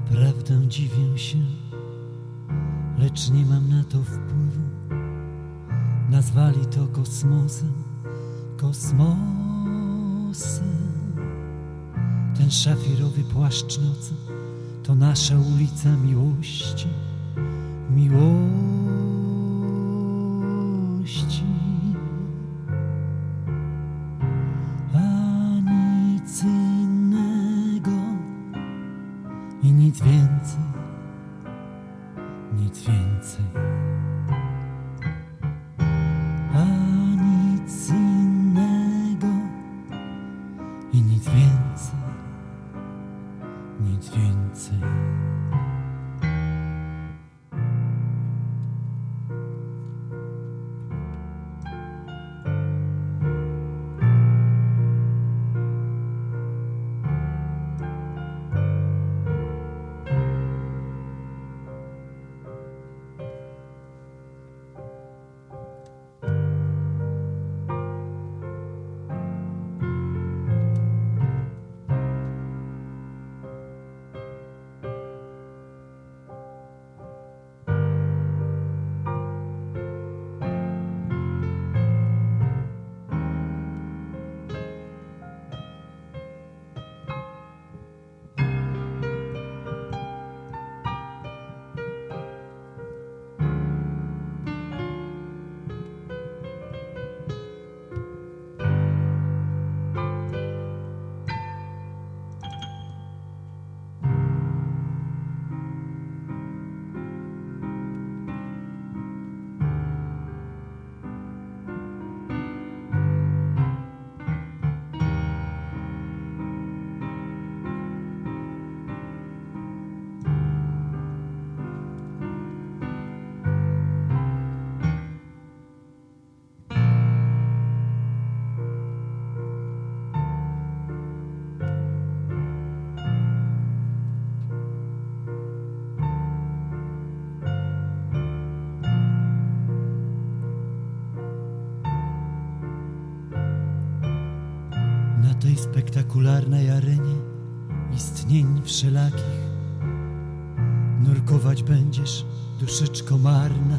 Naprawdę dziwię się, lecz nie mam na to wpływu. Nazwali to kosmosem, kosmosem. Ten szafirowy płaszcz nocy to nasza ulica miłości, miłości. A nic innego i nic więcej, nic więcej. A nic innego i nic więcej, nic więcej. Na tej spektakularnej arenie istnień wszelakich nurkować będziesz, duszyczko marna,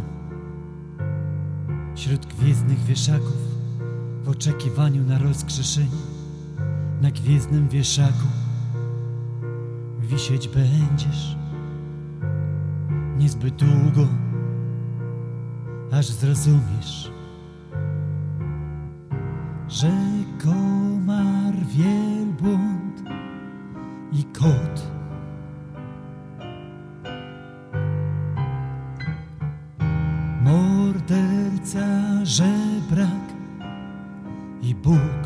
wśród gwiezdnych wieszaków w oczekiwaniu na rozgrzeszenie. Na gwiezdnym wieszaku wisieć będziesz niezbyt długo, aż zrozumiesz, że komar, wielbłąd i kot morderca, żebrak i Bóg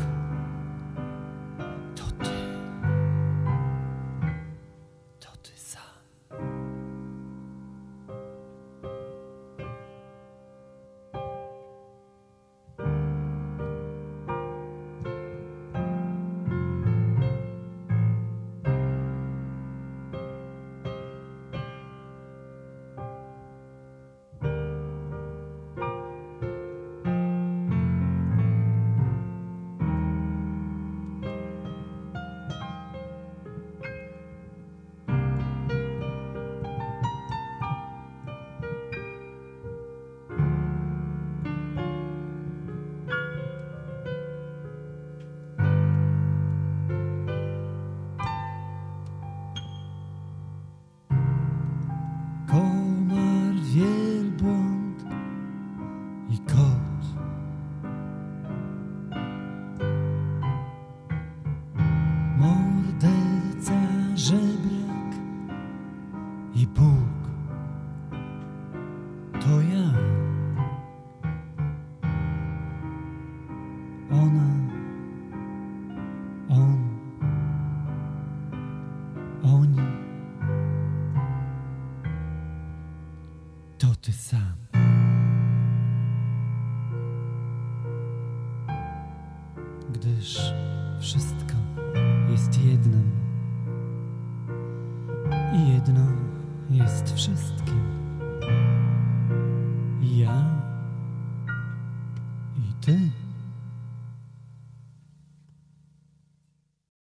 to ty sam. Komar, wielbłąd i kot morderca, żebrak i Bóg to ja. Ona, on, oni to ty sam. Gdyż wszystko jest jednym i jedno jest wszystkim. I ja, i ty.